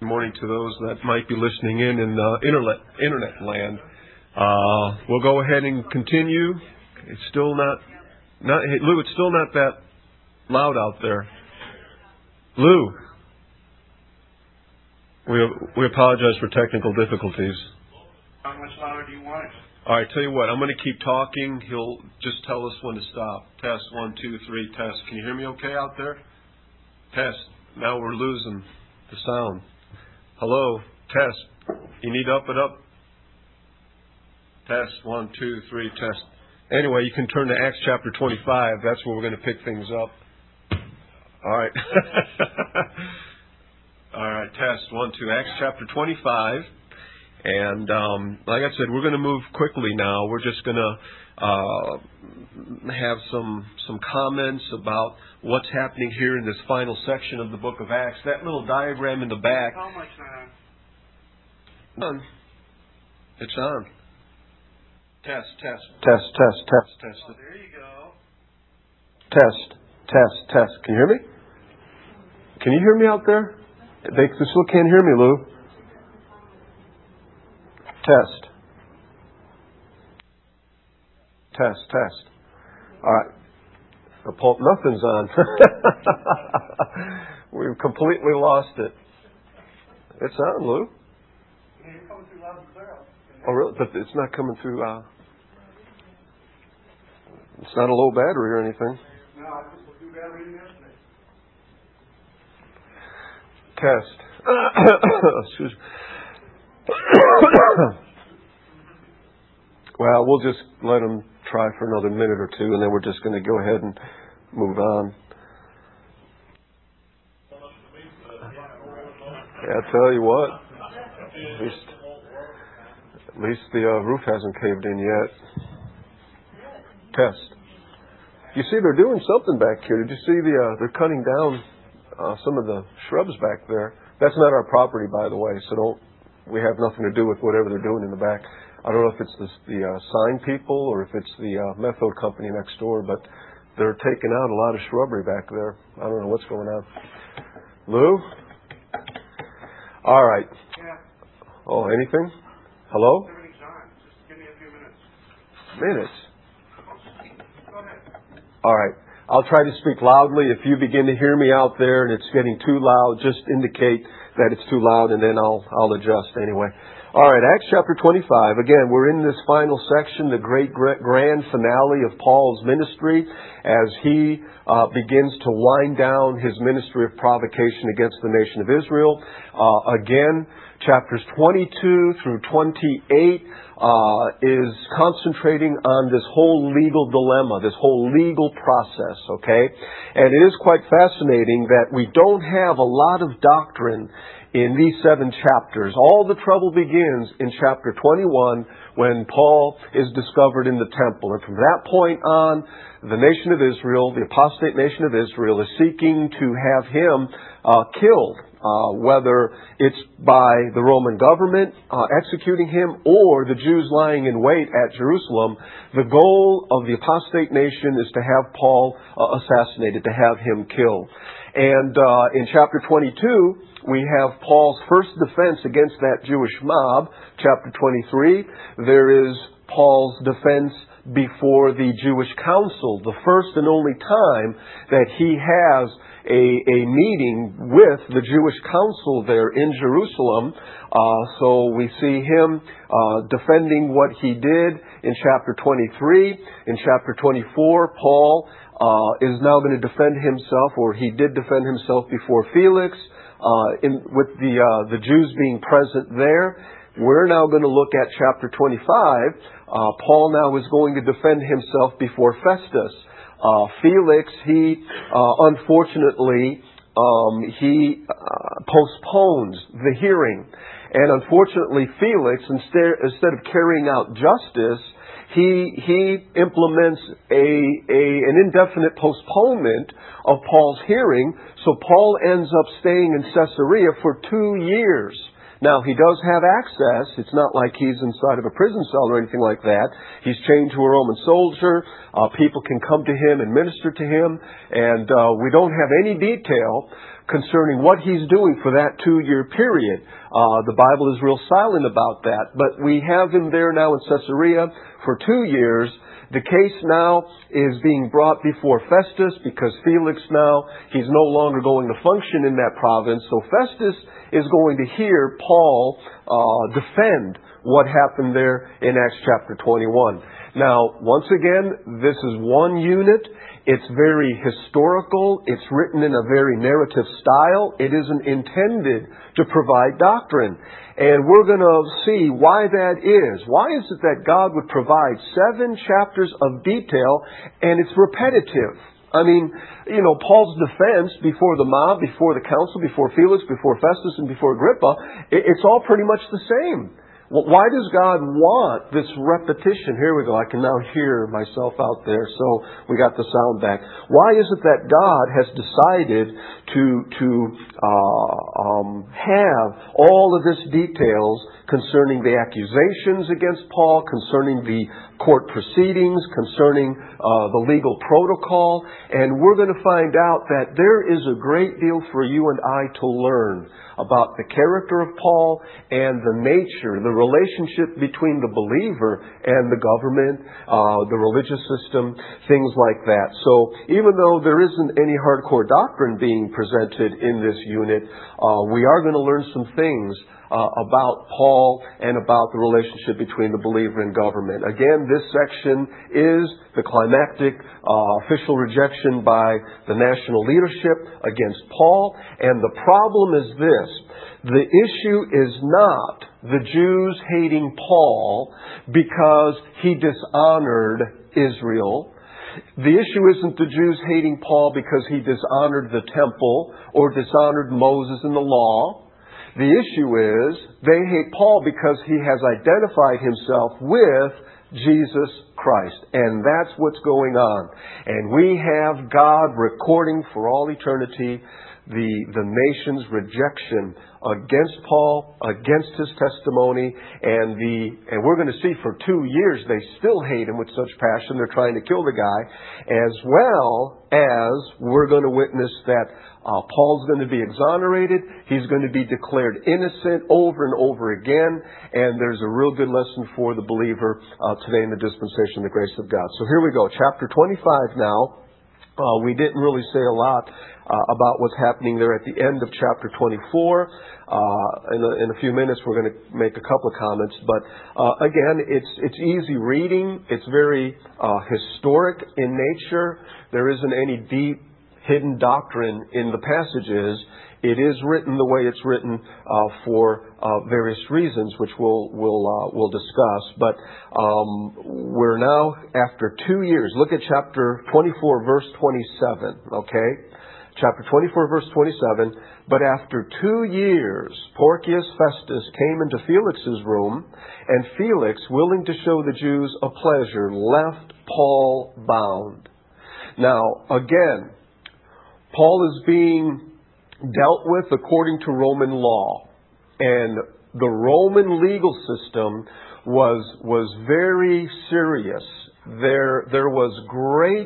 Good morning to those that might be listening in internet land. We'll go ahead and continue. It's still not hey, Lou, it's still not that loud out there. Lou, we apologize for technical difficulties. How much louder do you want it? All right, tell you what, I'm going to keep talking. He'll just tell us when to stop. Test, 1, 2, 3, test. Can you hear me okay out there? Test. Now we're losing the sound. Hello, test. You need up it up? Test, 1, 2, 3, test. Anyway, you can turn to Acts chapter 25. That's where we're going to pick things up. All right. All right, test, 1, 2, Acts chapter 25. And like I said, we're going to move quickly now. We're just going to have some comments about what's happening here in this final section of the book of Acts. That little diagram in the back. How much on? It's on. Test. Oh, there you go. Test. Can you hear me? Can you hear me out there? They still can't hear me, Lou. Test. All right. Nothing's on. We've completely lost it. It's on, Lou. Yeah, you're coming through loud and clear. Oh, really? But it's not coming through. It's not a low battery or anything. No, I just looked through battery yesterday. Test. Excuse me. Well, we'll just let them try for another minute or two, and then we're just going to go ahead and move on. Yeah, I tell you what, at least the roof hasn't caved in yet. Test. You see, they're doing something back here. Did you see they're cutting down some of the shrubs back there? That's not our property, by the way, so we have nothing to do with whatever they're doing in the back. I don't know if it's the sign people or if it's the methode company next door, but they're taking out a lot of shrubbery back there. I don't know what's going on. Lou? All right. Yeah. Oh, anything? Hello? Everything's on. Just give me a few minutes. Minutes? Go ahead. All right. I'll try to speak loudly. If you begin to hear me out there and it's getting too loud, just indicate that it's too loud, and then I'll adjust anyway. All right, Acts chapter 25. Again, we're in this final section, the great grand finale of Paul's ministry, as he begins to wind down his ministry of provocation against the nation of Israel. Again, chapters 22 through 28 is concentrating on this whole legal dilemma, this whole legal process, okay? And it is quite fascinating that we don't have a lot of doctrine in these 7 chapters. All the trouble begins in chapter 21 when Paul is discovered in the temple. And from that point on, the nation of Israel, the apostate nation of Israel, is seeking to have him killed. Whether it's by the Roman government executing him or the Jews lying in wait at Jerusalem, the goal of the apostate nation is to have Paul assassinated, to have him killed. And in chapter 22, we have Paul's first defense against that Jewish mob. Chapter 23, there is Paul's defense before the Jewish council, the first and only time that he has a meeting with the Jewish council there in Jerusalem. So we see him defending what he did in chapter 23. In chapter 24, Paul is now going to defend himself, or he did defend himself before Felix, with the Jews being present there. We're now going to look at chapter 25. Paul now is going to defend himself before Festus. Felix, he unfortunately postpones the hearing. And unfortunately, Felix, instead of carrying out justice, he implements an indefinite postponement of Paul's hearing. So Paul ends up staying in Caesarea for 2 years. Now, he does have access. It's not like he's inside of a prison cell or anything like that. He's chained to a Roman soldier. People can come to him and minister to him. And we don't have any detail concerning what he's doing for that 2-year period. The Bible is real silent about that, but we have him there now in Caesarea for 2 years. The case now is being brought before Festus because Felix now, he's no longer going to function in that province. So Festus is going to hear Paul defend what happened there in Acts chapter 21. Now, once again, this is one unit. It's very historical. It's written in a very narrative style. It isn't intended to provide doctrine. And we're going to see why that is. Why is it that God would provide 7 chapters of detail and it's repetitive? I mean, Paul's defense before the mob, before the council, before Felix, before Festus, and before Agrippa, it's all pretty much the same. Why does God want this repetition? Here we go. I can now hear myself out there, so we got the sound back. Why is it that God has decided to have all of this details concerning the accusations against Paul, concerning the court proceedings, concerning the legal protocol? And we're going to find out that there is a great deal for you and I to learn about the character of Paul and the nature, the relationship between the believer and the government, the religious system, things like that. So even though there isn't any hardcore doctrine being presented in this unit, we are going to learn some things about Paul and about the relationship between the believer and government. Again, this section is the climactic official rejection by the national leadership against Paul. And the problem is this. The issue is not the Jews hating Paul because he dishonored Israel. The issue isn't the Jews hating Paul because he dishonored the temple or dishonored Moses and the law. The issue is they hate Paul because he has identified himself with Jesus Christ. And that's what's going on. And we have God recording for all eternity the nation's rejection against Paul, against his testimony, and we're going to see for 2 years they still hate him with such passion. They're trying to kill the guy, as well as we're going to witness that Paul's going to be exonerated. He's going to be declared innocent over and over again, and there's a real good lesson for the believer today in the dispensation of the grace of God. So here we go, chapter 25 now. We didn't really say a lot about what's happening there at the end of chapter 24. In a few minutes, we're going to make a couple of comments. But again, it's easy reading. It's very historic in nature. There isn't any deep hidden doctrine in the passages. It is written the way it's written for various reasons, which we'll discuss. But we're now after 2 years. Look at chapter 24, verse 27. Okay, chapter 24, verse 27. But after 2 years, Porcius Festus came into Felix's room, and Felix, willing to show the Jews a pleasure, left Paul bound. Now, again, Paul is being dealt with according to Roman law. And the Roman legal system was very serious. There was great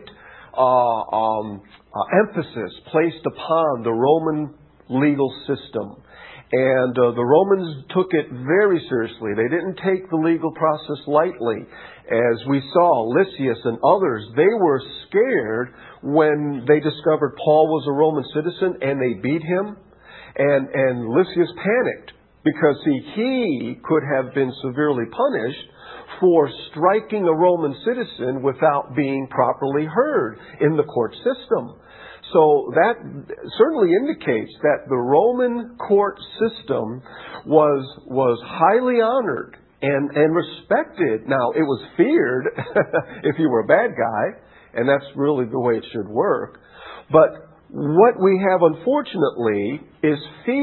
emphasis placed upon the Roman legal system. And the Romans took it very seriously. They didn't take the legal process lightly. As we saw, Lysias and others, they were scared when they discovered Paul was a Roman citizen and they beat him. And Lysias panicked because he could have been severely punished for striking a Roman citizen without being properly heard in the court system. So that certainly indicates that the Roman court system was highly honored and respected. Now, it was feared if you were a bad guy, and that's really the way it should work. But what we have, unfortunately, is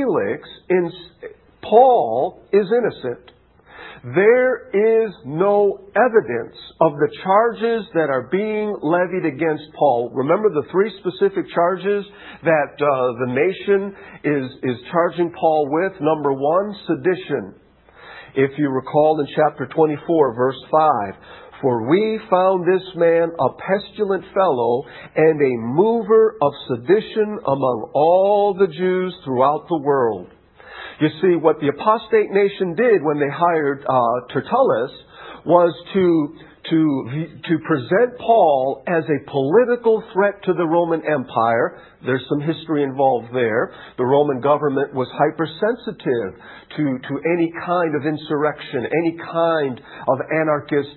Paul is innocent. There is no evidence of the charges that are being levied against Paul. Remember the 3 specific charges that the nation is charging Paul with? Number 1, sedition. If you recall in chapter 24, verse 5, For we found this man a pestilent fellow and a mover of sedition among all the Jews throughout the world. You see, what the apostate nation did when they hired Tertullus was to present Paul as a political threat to the Roman Empire. There's some history involved there. The Roman government was hypersensitive to any kind of insurrection, any kind of anarchist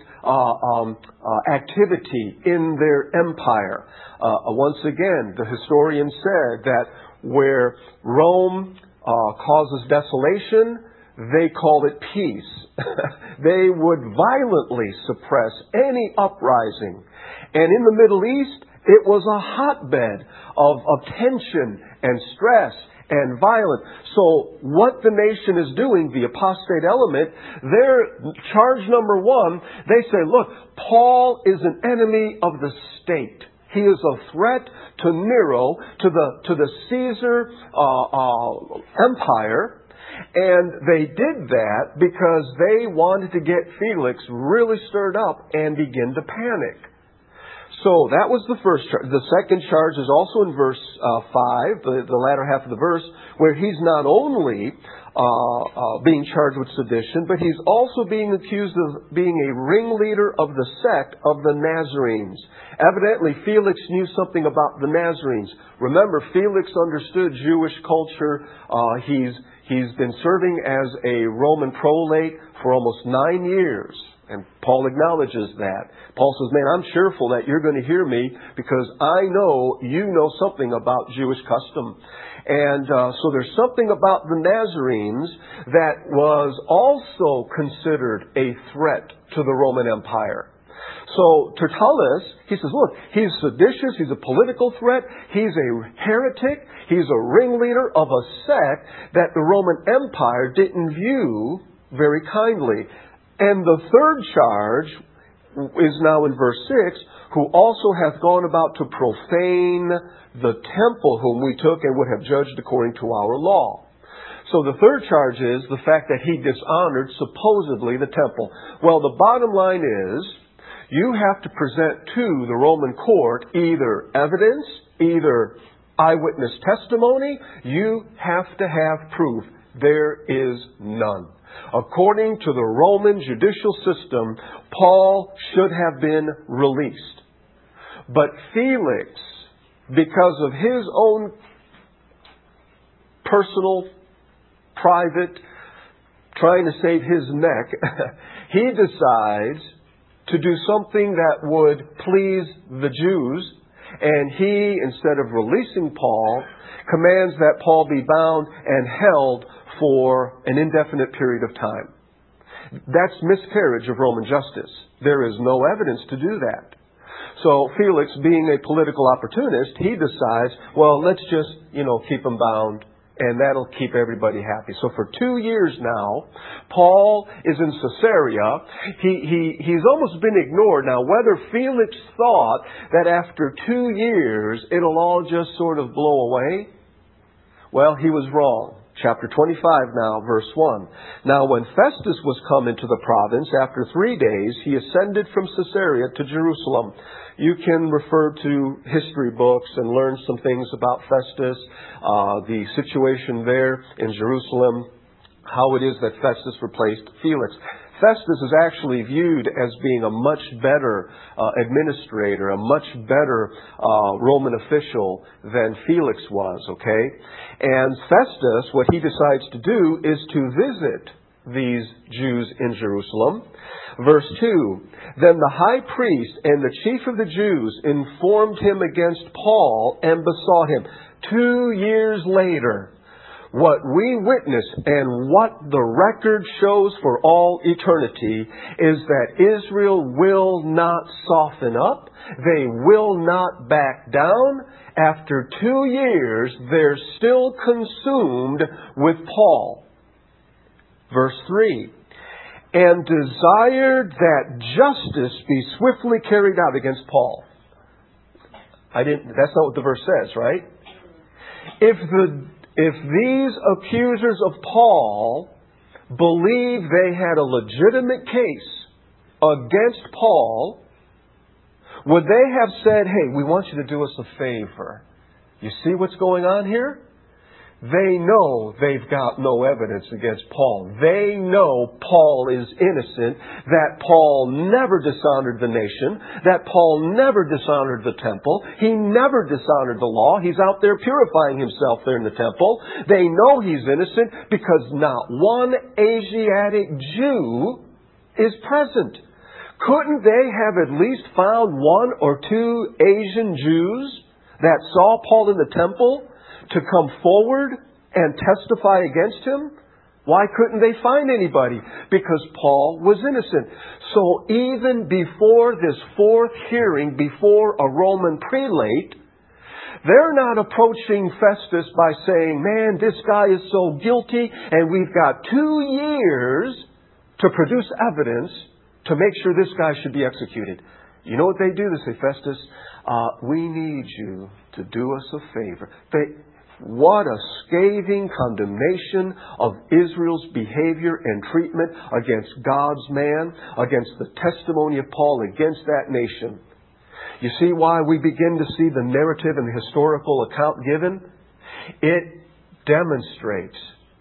activity in their empire. Once again, the historian said that where Rome causes desolation, they called it peace. They would violently suppress any uprising. And in the Middle East, it was a hotbed of tension and stress and violence. So what the nation is doing, the apostate element, their charge number one, they say, look, Paul is an enemy of the state. He is a threat to Nero, to the Caesar empire. And they did that because they wanted to get Felix really stirred up and begin to panic. So that was the first charge. The second charge is also in verse 5, the latter half of the verse, where he's not only being charged with sedition, but he's also being accused of being a ringleader of the sect of the Nazarenes. Evidently, Felix knew something about the Nazarenes. Remember, Felix understood Jewish culture. He's been serving as a Roman prolate for almost 9 years. And Paul acknowledges that. Paul says, man, I'm cheerful that you're going to hear me because I know you know something about Jewish custom. And so there's something about the Nazarenes that was also considered a threat to the Roman Empire. So Tertullus, he says, look, he's seditious, he's a political threat, he's a heretic, he's a ringleader of a sect that the Roman Empire didn't view very kindly. And the third charge is now in verse 6, who also hath gone about to profane the temple whom we took and would have judged according to our law. So the third charge is the fact that he dishonored supposedly the temple. Well, the bottom line is, you have to present to the Roman court either evidence, either eyewitness testimony. You have to have proof. There is none. According to the Roman judicial system, Paul should have been released. But Felix, because of his own personal, private, trying to save his neck, he decides to do something that would please the Jews. And he, instead of releasing Paul, commands that Paul be bound and held for an indefinite period of time. That's miscarriage of Roman justice. There is no evidence to do that. So Felix, being a political opportunist, he decides, well, let's just, keep him bound, and that'll keep everybody happy. So for 2 years now, Paul is in Caesarea. He's almost been ignored. Now, whether Felix thought that after 2 years it'll all just sort of blow away, well, he was wrong. Chapter 25 now, verse 1. Now when Festus was come into the province, after 3 days, he ascended from Caesarea to Jerusalem. You can refer to history books and learn some things about Festus, the situation there in Jerusalem, how it is that Festus replaced Felix. Festus is actually viewed as being a much better administrator, a much better Roman official than Felix was, okay? And Festus, what he decides to do is to visit these Jews in Jerusalem. Verse 2, Then the high priest and the chief of the Jews informed him against Paul and besought him. 2 years later, what we witness and what the record shows for all eternity is that Israel will not soften up. They will not back down. After 2 years, they're still consumed with Paul. Verse 3, And desired that justice be swiftly carried out against Paul. That's not what the verse says, right? If these accusers of Paul believe they had a legitimate case against Paul, would they have said, hey, we want you to do us a favor? You see what's going on here? They know they've got no evidence against Paul. They know Paul is innocent, that Paul never dishonored the nation, that Paul never dishonored the temple. He never dishonored the law. He's out there purifying himself there in the temple. They know he's innocent because not one Asiatic Jew is present. Couldn't they have at least found one or two Asian Jews that saw Paul in the temple to come forward and testify against him? Why couldn't they find anybody? Because Paul was innocent. So even before this fourth hearing, before a Roman prelate, they're not approaching Festus by saying, man, this guy is so guilty and we've got 2 years to produce evidence to make sure this guy should be executed. You know what they do? They say, Festus, we need you to do us a favor. What a scathing condemnation of Israel's behavior and treatment against God's man, against the testimony of Paul, against that nation. You see why we begin to see the narrative and the historical account given? It demonstrates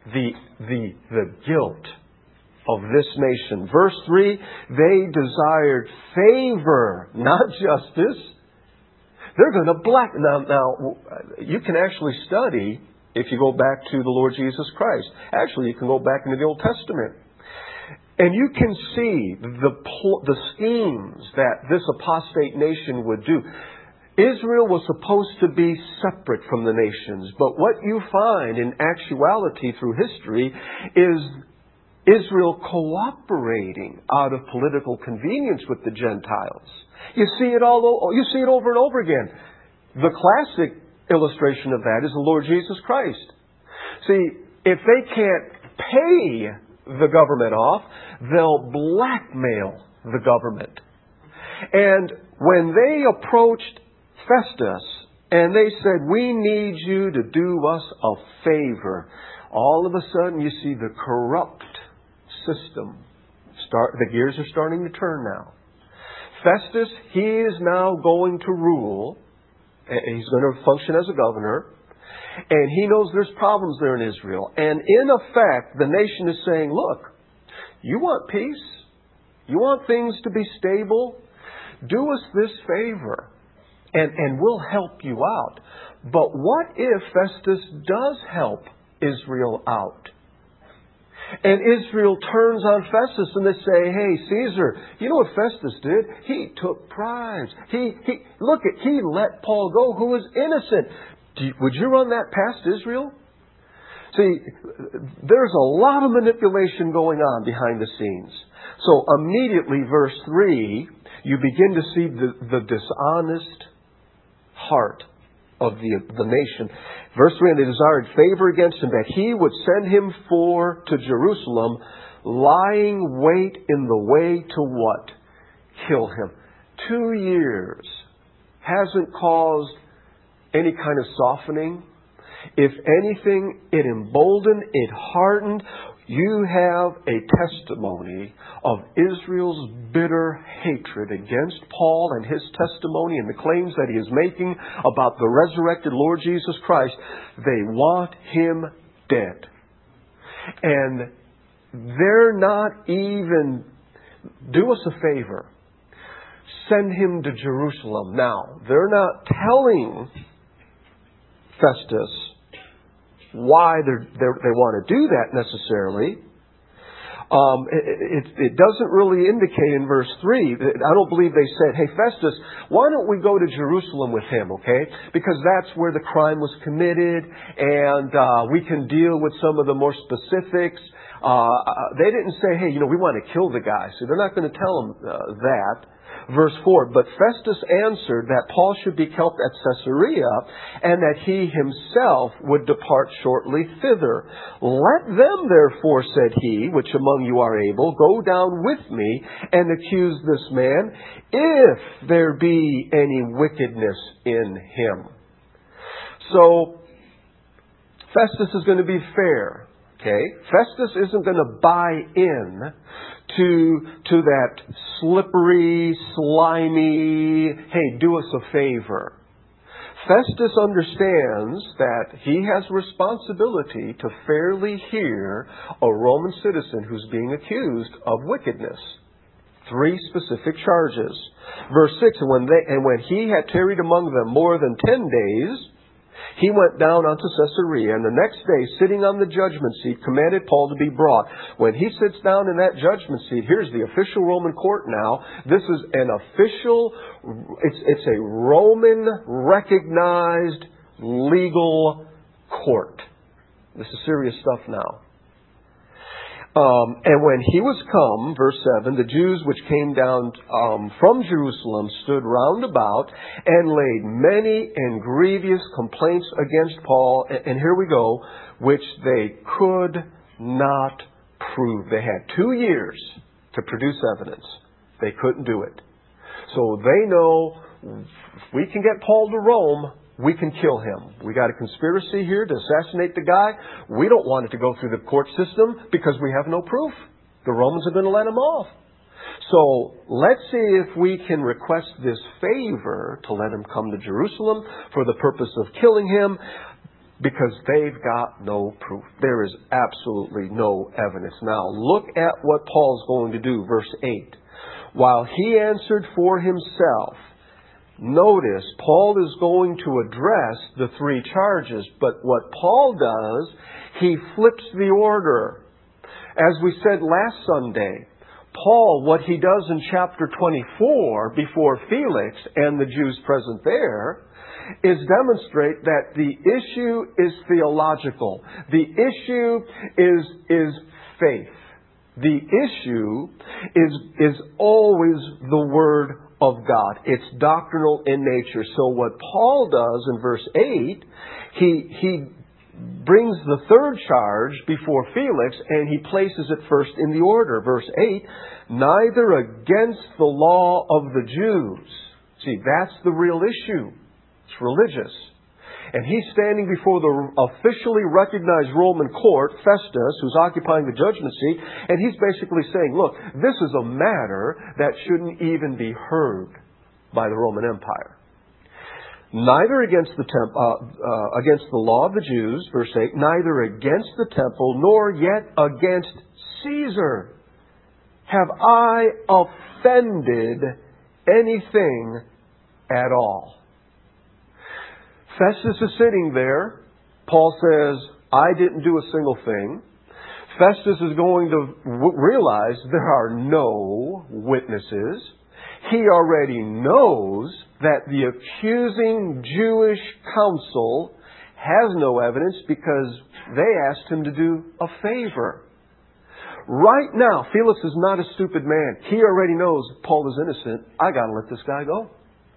the guilt of this nation. Verse 3, they desired favor, not justice. They're going to Now, you can actually study, if you go back to the Lord Jesus Christ. Actually, you can go back into the Old Testament. And you can see the schemes that this apostate nation would do. Israel was supposed to be separate from the nations. But what you find in actuality through history is Israel cooperating out of political convenience with the Gentiles. You see it you see it over and over again. The classic illustration of that is the Lord Jesus Christ. See, if they can't pay the government off, they'll blackmail the government. And when they approached Festus and they said, we need you to do us a favor, all of a sudden you see the corrupt system. The gears are starting to turn now. Festus, he is now going to rule. He's going to function as a governor. And he knows there's problems there in Israel. And in effect, the nation is saying, look, you want peace? You want things to be stable? Do us this favor and we'll help you out. But what if Festus does help Israel out? And Israel turns on Festus and they say, hey, Caesar, you know what Festus did? He took bribes. He let Paul go who was innocent. Would you run that past Israel? See, there's a lot of manipulation going on behind the scenes. So immediately, verse 3, you begin to see the dishonest heart of the nation. Verse 3, and they desired favor against him, that he would send him to Jerusalem, lying wait in the way to what? Kill him. 2 years hasn't caused any kind of softening. If anything, it emboldened, it hardened. You have a testimony of Israel's bitter hatred against Paul and his testimony and the claims that he is making about the resurrected Lord Jesus Christ. They want him dead. And they're not even, do us a favor, send him to Jerusalem. Now, they're not telling Festus why they want to do that necessarily. It doesn't really indicate in verse 3. I don't believe they said, hey, Festus, why don't we go to Jerusalem with him, okay? Because that's where the crime was committed and we can deal with some of the more specifics. They didn't say, hey, we want to kill the guy. So they're not going to tell him that. Verse 4, but Festus answered that Paul should be kept at Caesarea and that he himself would depart shortly thither. Let them therefore, said he, which among you are able, go down with me and accuse this man, if there be any wickedness in him. So, Festus is going to be fair. Okay? Festus isn't going to buy in to that slippery, slimy, hey, do us a favor. Festus understands that he has responsibility to fairly hear a Roman citizen who's being accused of wickedness. 3 specific charges. Verse 6, and when he had tarried among them more than 10 days, he went down unto Caesarea, and the next day, sitting on the judgment seat, commanded Paul to be brought. When he sits down in that judgment seat, here's the official Roman court now. This is an official, it's a Roman recognized legal court. This is serious stuff now. And when he was come, verse 7, the Jews which came down from Jerusalem stood round about and laid many and grievous complaints against Paul. And here we go, which they could not prove. They had 2 years to produce evidence. They couldn't do it. So they know if we can get Paul to Rome, we can kill him. We got a conspiracy here to assassinate the guy. We don't want it to go through the court system because we have no proof. The Romans are going to let him off. So let's see if we can request this favor to let him come to Jerusalem for the purpose of killing him, because they've got no proof. There is absolutely no evidence. Now look at what Paul's going to do. Verse 8. While he answered for himself, notice, Paul is going to address the 3 charges, but what Paul does, he flips the order. As we said last Sunday, Paul, what he does in chapter 24 before Felix and the Jews present there, is demonstrate that the issue is theological. The issue is faith. The issue is always the Word of God. It's doctrinal in nature. So what Paul does in verse 8, he brings the 3rd charge before Felix, and he places it first in the order. Verse 8, neither against the law of the Jews. See, that's the real issue. It's religious. And he's standing before the officially recognized Roman court, Festus, who's occupying the judgment seat, and he's basically saying, look, this is a matter that shouldn't even be heard by the Roman Empire. Neither against the law of the Jews, verse 8, neither against the temple, nor yet against Caesar have I offended anything at all. Festus is sitting there. Paul says, I didn't do a single thing. Festus is going to realize there are no witnesses. He already knows that the accusing Jewish council has no evidence because they asked him to do a favor. Right now, Felix is not a stupid man. He already knows Paul is innocent. I got to let this guy go.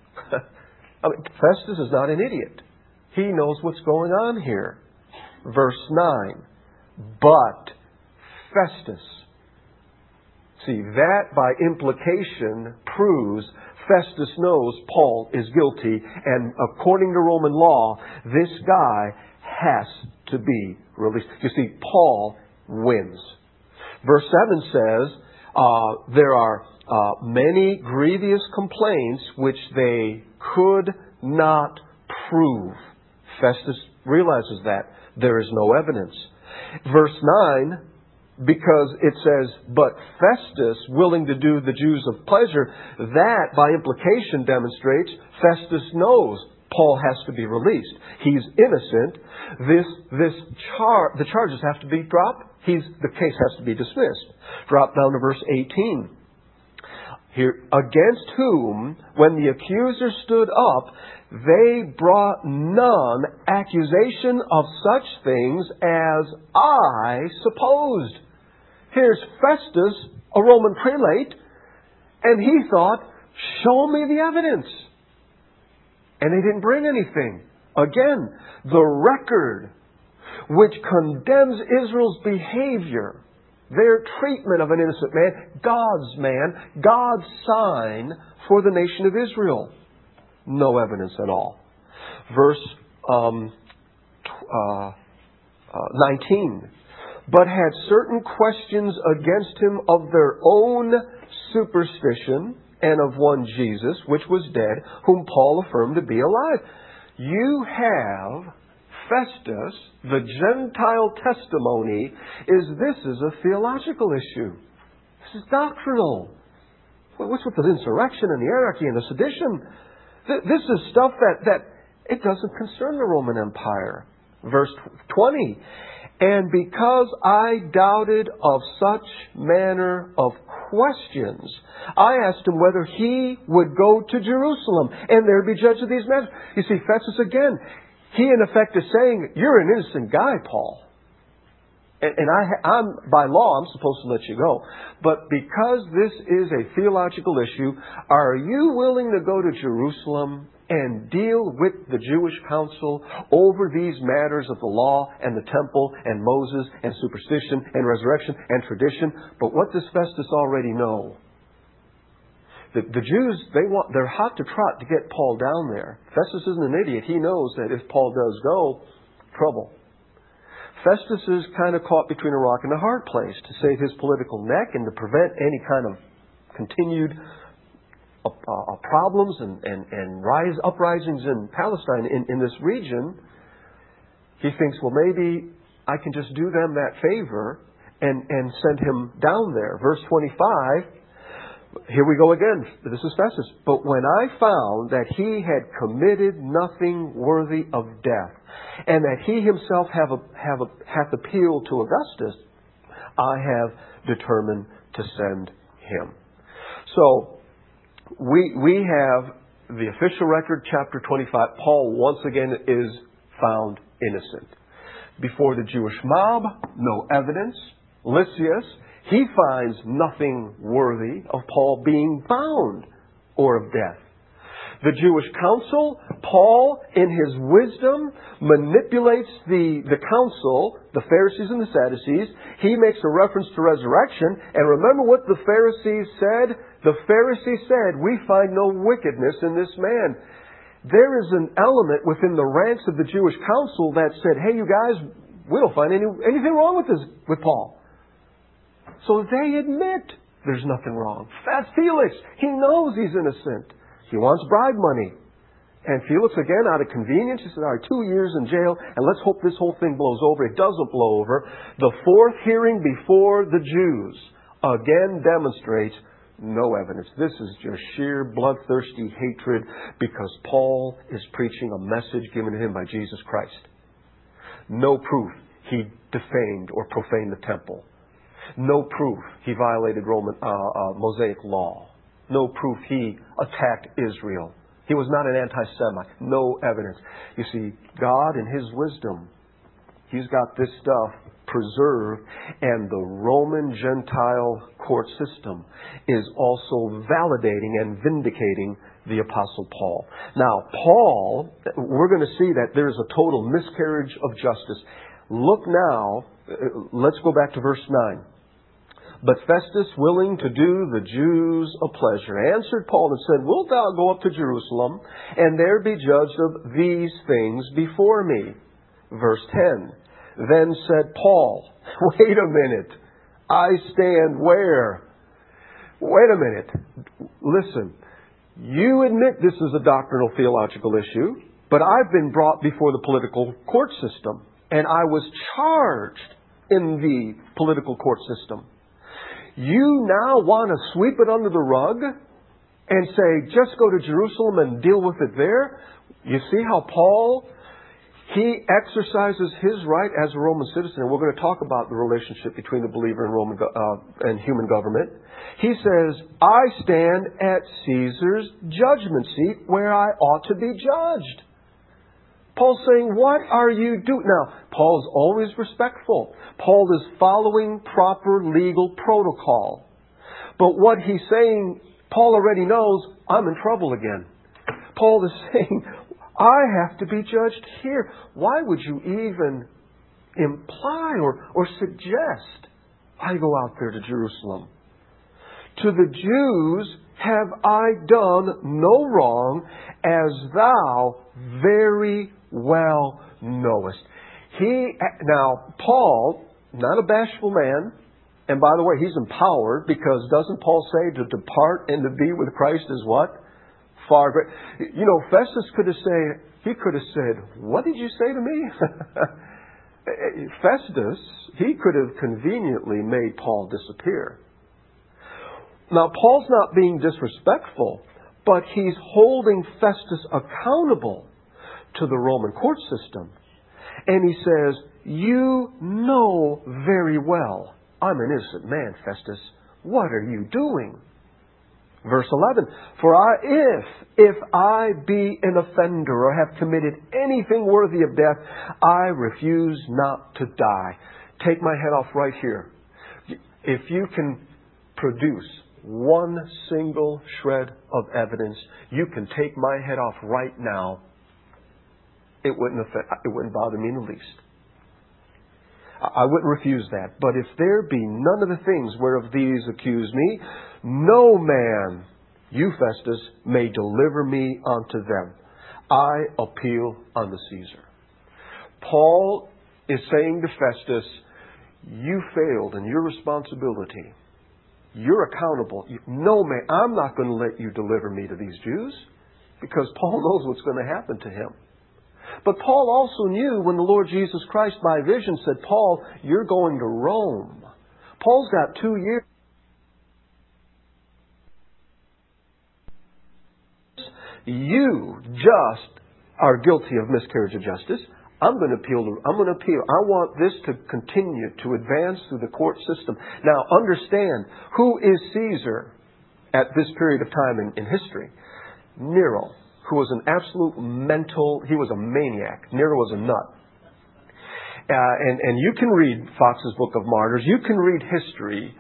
Festus is not an idiot. He knows what's going on here. Verse 9. But Festus. See, that by implication proves Festus knows Paul is guilty, and according to Roman law, this guy has to be released. You see, Paul wins. Verse 7 says, there are many grievous complaints which they could not prove. Festus realizes that. There is no evidence. Verse 9, because it says, but Festus, willing to do the Jews of pleasure, that by implication demonstrates Festus knows Paul has to be released. He's innocent. The charges have to be dropped. The case has to be dismissed. Drop down to verse 18. Here, against whom, when the accuser stood up, they brought none accusation of such things as I supposed. Here's Festus, a Roman prelate, and he thought, show me the evidence. And they didn't bring anything. Again, the record which condemns Israel's behavior, their treatment of an innocent man, God's sign for the nation of Israel. No evidence at all. Verse 19. but had certain questions against him of their own superstition, and of one Jesus, which was dead, whom Paul affirmed to be alive. You have Festus, the Gentile testimony, this is a theological issue. This is doctrinal. What's with the insurrection and the anarchy and the sedition? This is stuff that it doesn't concern the Roman Empire. Verse 20. And because I doubted of such manner of questions, I asked him whether he would go to Jerusalem and there be judged of these matters. You see, Festus again, he in effect is saying, you're an innocent guy, Paul. And I'm by law, I'm supposed to let you go. But because this is a theological issue, are you willing to go to Jerusalem and deal with the Jewish council over these matters of the law and the temple and Moses and superstition and resurrection and tradition? But what does Festus already know? The Jews, they're hot to trot to get Paul down there. Festus isn't an idiot. He knows that if Paul does go, trouble. Festus is kind of caught between a rock and a hard place to save his political neck and to prevent any kind of continued problems and uprisings in Palestine in this region. He thinks, well, maybe I can just do them that favor and send him down there. Verse 25, here we go again. This is Festus. But when I found that he had committed nothing worthy of death, and that he himself hath appealed to Augustus, I have determined to send him. So, we have the official record, chapter 25. Paul once again is found innocent. Before the Jewish mob, no evidence. Lysias, he finds nothing worthy of Paul being bound or of death. The Jewish council, Paul, in his wisdom, manipulates the council, the Pharisees and the Sadducees. He makes a reference to resurrection. And remember what the Pharisees said? The Pharisees said, we find no wickedness in this man. There is an element within the ranks of the Jewish council that said, hey, you guys, we don't find anything wrong with Paul. So they admit there's nothing wrong. That's Felix. He knows he's innocent. He wants bribe money. And Felix, again, out of convenience, he said, all right, 2 years in jail, and let's hope this whole thing blows over. It doesn't blow over. The fourth hearing before the Jews again demonstrates no evidence. This is just sheer bloodthirsty hatred because Paul is preaching a message given to him by Jesus Christ. No proof he defamed or profaned the temple. No proof he violated Roman Mosaic law. No proof he attacked Israel. He was not an anti-Semite. No evidence. You see, God in His wisdom, He's got this stuff preserved, and the Roman Gentile court system is also validating and vindicating the Apostle Paul. Now, Paul, we're going to see that there's a total miscarriage of justice. Look now, let's go back to verse 9. But Festus, willing to do the Jews a pleasure, answered Paul and said, wilt thou go up to Jerusalem, and there be judged of these things before me? Verse 10. Then said Paul, wait a minute, I stand where? Wait a minute. Listen, you admit this is a doctrinal theological issue, but I've been brought before the political court system, and I was charged in the political court system. You now want to sweep it under the rug and say, just go to Jerusalem and deal with it there? You see how Paul, he exercises his right as a Roman citizen. And we're going to talk about the relationship between the believer and and human government. He says, I stand at Caesar's judgment seat where I ought to be judged. Paul's saying, what are you doing? Now, Paul's always respectful. Paul is following proper legal protocol. But what he's saying, Paul already knows, I'm in trouble again. Paul is saying, I have to be judged here. Why would you even imply or suggest I go out there to Jerusalem? To the Jews have I done no wrong, as thou very well knowest. Now, Paul, not a bashful man. And by the way, he's empowered because doesn't Paul say to depart and to be with Christ is what? Far great. You know, Festus could have said, what did you say to me? Festus, he could have conveniently made Paul disappear. Now, Paul's not being disrespectful, but he's holding Festus accountable to the Roman court system. And he says, you know very well I'm an innocent man, Festus. What are you doing? Verse 11, for if I be an offender or have committed anything worthy of death, I refuse not to die. Take my head off right here. If you can produce one single shred of evidence, you can take my head off right now. It wouldn't bother me in the least. I wouldn't refuse that. But if there be none of the things whereof these accuse me, no man, you Festus, may deliver me unto them. I appeal unto Caesar. Paul is saying to Festus, you failed in your responsibility. You're accountable. No man, I'm not going to let you deliver me to these Jews, because Paul knows what's going to happen to him. But Paul also knew when the Lord Jesus Christ by vision said, Paul, you're going to Rome. Paul's got 2 years. You just are guilty of miscarriage of justice. I'm going to appeal. I want this to continue to advance through the court system. Now, understand, who is Caesar at this period of time in history? Nero, who was an absolute he was a maniac. Nero was a nut. And you can read Fox's Book of Martyrs. You can read history.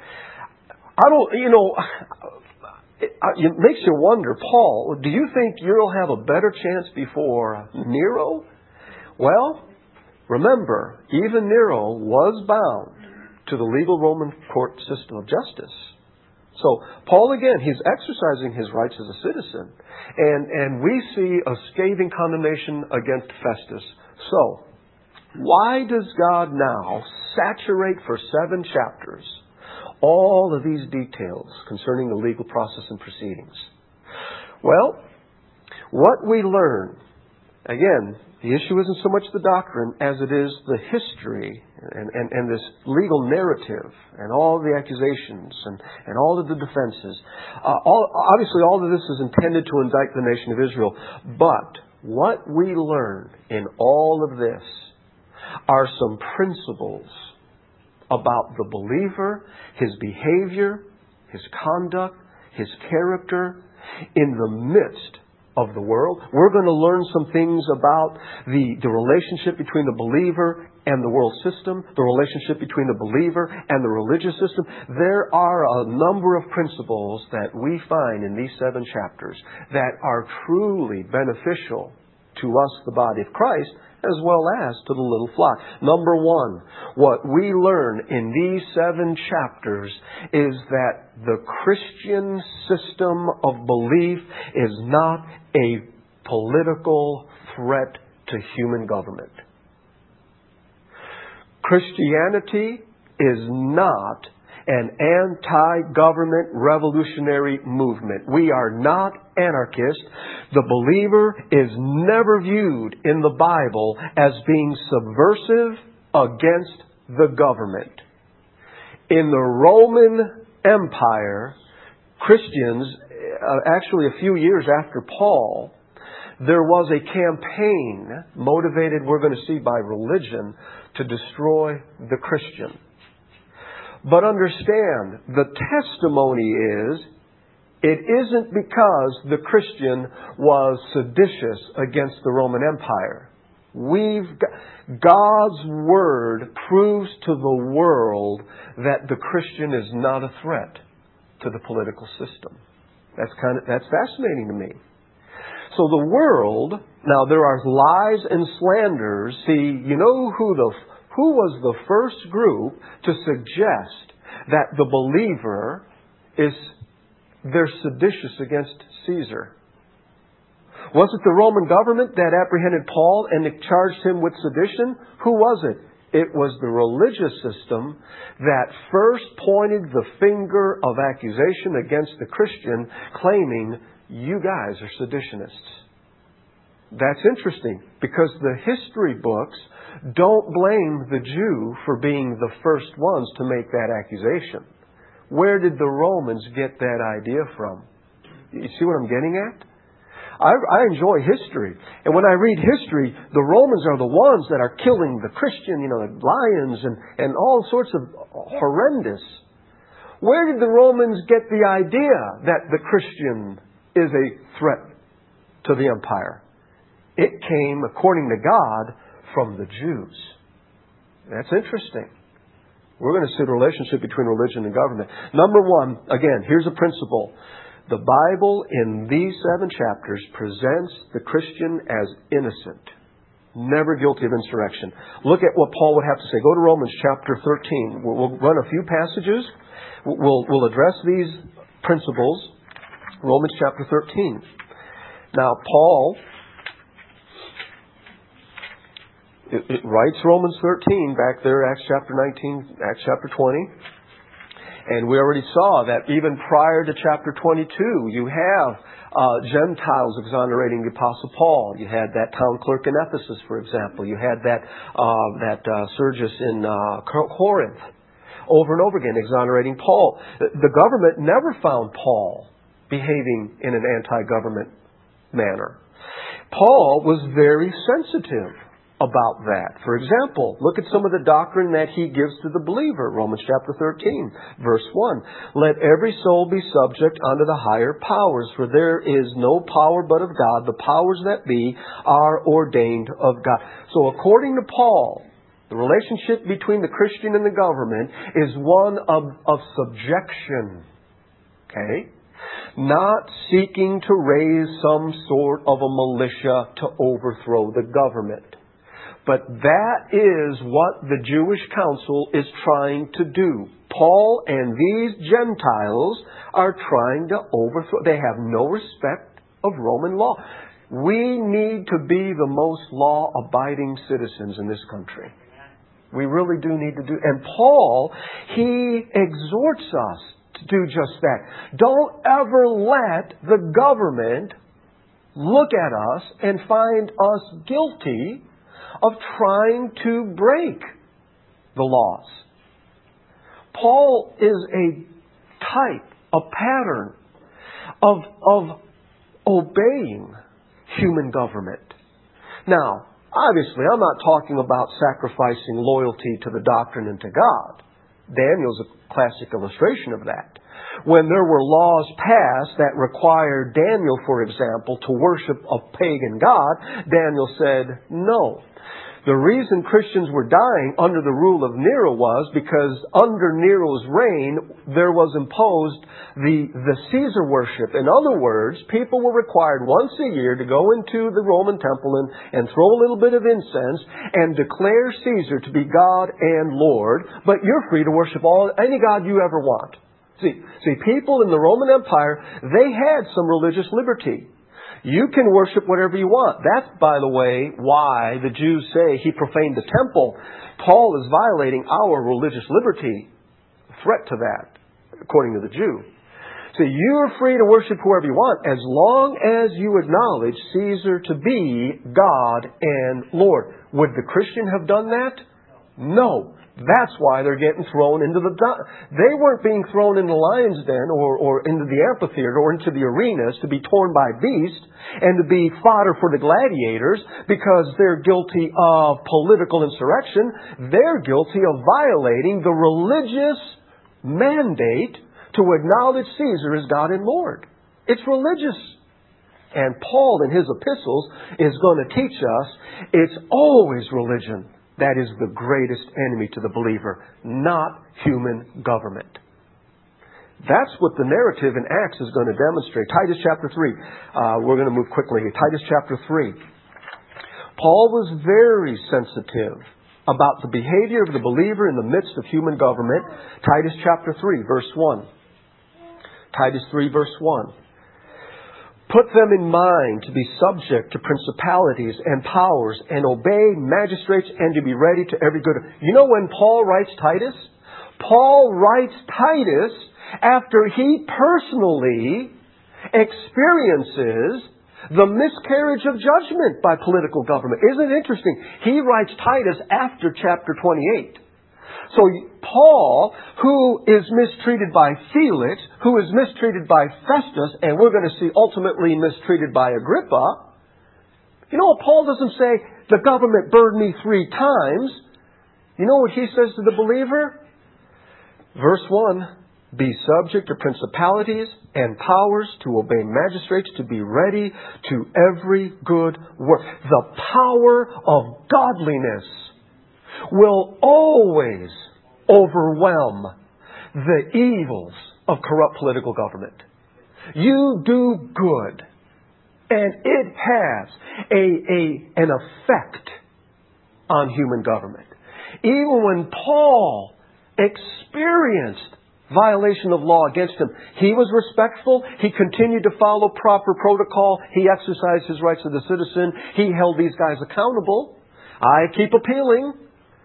It makes you wonder, Paul, do you think you'll have a better chance before Nero? Well, remember, even Nero was bound to the legal Roman court system of justice. So, Paul, again, he's exercising his rights as a citizen. And we see a scathing condemnation against Festus. So, why does God now saturate for 7 chapters all of these details concerning the legal process and proceedings? Well, what we learn, again, the issue isn't so much the doctrine as it is the history and this legal narrative and all the accusations and all of the defenses. Obviously, all of this is intended to indict the nation of Israel. But what we learn in all of this are some principles about the believer, his behavior, his conduct, his character in the midst of the world. We're going to learn some things about the relationship between the believer and the world system, the relationship between the believer and the religious system. There are a number of principles that we find in these 7 chapters that are truly beneficial to us, the body of Christ, as well as to the little flock. Number 1, what we learn in these 7 chapters is that the Christian system of belief is not a political threat to human government. Christianity is not an anti-government revolutionary movement. We are not anarchists. The believer is never viewed in the Bible as being subversive against the government. In the Roman Empire, Christians, actually a few years after Paul, there was a campaign motivated, we're going to see, by religion to destroy the Christian. But understand, the testimony is, it isn't because the Christian was seditious against the Roman Empire. God's Word proves to the world that the Christian is not a threat to the political system. That's fascinating to me. So the world, now there are lies and slanders. See, you know who was the first group to suggest that the believer they're seditious against Caesar? Was it the Roman government that apprehended Paul and charged him with sedition? Who was it? It was the religious system that first pointed the finger of accusation against the Christian, claiming, you guys are seditionists. That's interesting, because the history books don't blame the Jew for being the first ones to make that accusation. Where did the Romans get that idea from? You see what I'm getting at? I enjoy history. And when I read history, the Romans are the ones that are killing the Christian, the lions and all sorts of horrendous. Where did the Romans get the idea that the Christian is a threat to the empire? It came, according to God, from the Jews. That's interesting. We're going to see the relationship between religion and government. Number one, again, here's a principle. The Bible in these 7 chapters presents the Christian as innocent, never guilty of insurrection. Look at what Paul would have to say. Go to Romans chapter 13. We'll run a few passages. We'll address these principles. Romans chapter 13. Now, Paul it writes Romans 13 back there, Acts chapter 19, Acts chapter 20. And we already saw that even prior to chapter 22, you have Gentiles exonerating the Apostle Paul. You had that town clerk in Ephesus, for example. You had that Sergius in Corinth. Over and over again, exonerating Paul. The government never found Paul behaving in an anti-government manner. Paul was very sensitive about that. For example, look at some of the doctrine that he gives to the believer. Romans chapter 13, verse 1. Let every soul be subject unto the higher powers, for there is no power but of God. The powers that be are ordained of God. So according to Paul, the relationship between the Christian and the government is one of subjection. Okay? Not seeking to raise some sort of a militia to overthrow the government. But that is what the Jewish council is trying to do. Paul and these Gentiles are trying to overthrow. They have no respect of Roman law. We need to be the most law-abiding citizens in this country. We really do need to do. And Paul, he exhorts us to do just that. Don't ever let the government look at us and find us guilty of trying to break the laws. Paul is a type, a pattern of obeying human government. Now, obviously, I'm not talking about sacrificing loyalty to the doctrine and to God. Daniel's a classic illustration of that. When there were laws passed that required Daniel, for example, to worship a pagan god, Daniel said no. The reason Christians were dying under the rule of Nero was because under Nero's reign, there was imposed the Caesar worship. In other words, people were required once a year to go into the Roman temple and throw a little bit of incense and declare Caesar to be God and Lord, but you're free to worship any god you ever want. See, people in the Roman Empire, they had some religious liberty. You can worship whatever you want. That's, by the way, why the Jews say he profaned the temple. Paul is violating our religious liberty. Threat to that, according to the Jew. So you're free to worship whoever you want as long as you acknowledge Caesar to be God and Lord. Would the Christian have done that? No. That's why they're getting thrown into they weren't being thrown into the lion's den or into the amphitheater or into the arenas to be torn by beasts and to be fodder for the gladiators because they're guilty of political insurrection. They're guilty of violating the religious mandate to acknowledge Caesar as God and Lord. It's religious. And Paul in his epistles is going to teach us it's always religion that is the greatest enemy to the believer, not human government. That's what the narrative in Acts is going to demonstrate. Titus chapter 3. We're going to move quickly here. Titus chapter 3. Paul was very sensitive about the behavior of the believer in the midst of human government. Titus chapter 3, verse 1. Titus 3, verse 1. Put them in mind to be subject to principalities and powers and obey magistrates and to be ready to every good. You know when Paul writes Titus? Paul writes Titus after he personally experiences the miscarriage of judgment by political government. Isn't it interesting? He writes Titus after chapter 28. So Paul, who is mistreated by Felix, who is mistreated by Festus, and we're going to see ultimately mistreated by Agrippa, you know what Paul doesn't say, the government burned me 3 times. You know what he says to the believer? Verse 1, be subject to principalities and powers, to obey magistrates, to be ready to every good work. The power of godliness will always overwhelm the evils of corrupt political government. You do good, and it has an effect on human government. Even when Paul experienced violation of law against him, he was respectful. He continued to follow proper protocol. He exercised his rights as a citizen. He held these guys accountable. I keep appealing.